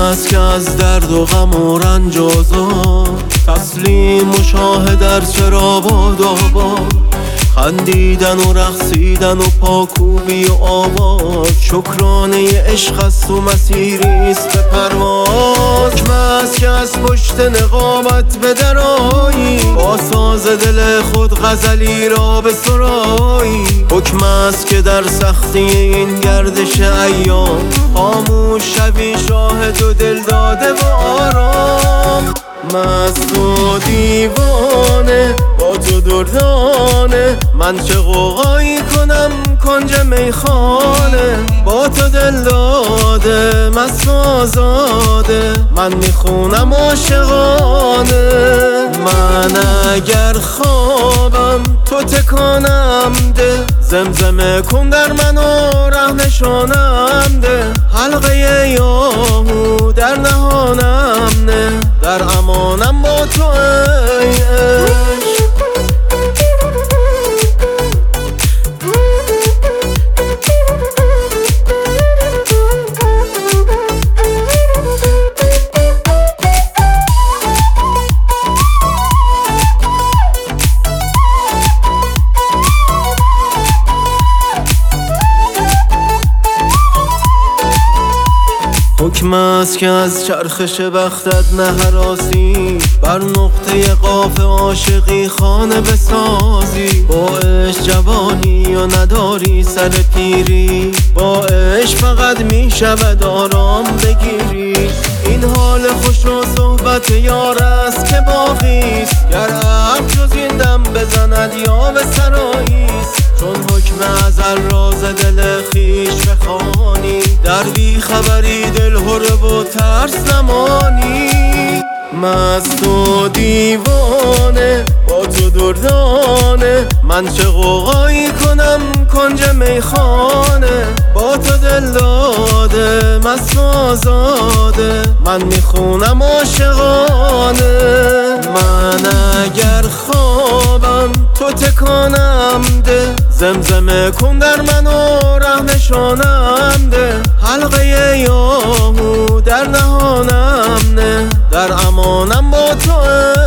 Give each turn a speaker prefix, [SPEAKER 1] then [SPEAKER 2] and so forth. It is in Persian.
[SPEAKER 1] است که از درد و غم و رنج و آزار تسلیم و شاهد در چرا باد آباد خندیدن و رقصیدن و پاکوبی و آواز شکرانه عشق است و مسیریست به پرواز حکم است که از پشت نقابت به درایی با ساز دل خود غزلی را به سرایی حکم است که در سختی این گردش ایام خاموش شوی شاهد و دل داده و آرام مست و دیوانه با تو دردانه من چه غوغایی کنم کنج میخانه با تو دل داده مست و آزاده من میخونم عاشقانه من اگر خوابم تو تکانم ده زمزمه کن در من و ره نشانم ده حلقه یاهو در نهانم نه در امانم با تو ای عشق حکم است که از چرخش بختت نهراسی بر نقطه قاف عاشقی خانه بسازی با عشق جوانی و نداری سر پیری با عشق فقط می شود آرام بگیری این حال خوش و صحبت یار است که باقیست گر عقل جز این دم بزند یا به سراییست چون حکم ازل راز دل خویش بخوانی در بی خبری دل هره و ترس زمانی مست و دیوانه با تو دردانه من چه غوغایی کنم کنج میخانه با تو دل داده مست و آزاده من میخونم عاشقانه من اگر خوابم تو تکانم ده زمزمه کن در من و ره نشانم ده حلقه یاهو در نهانم نه در امانم با تو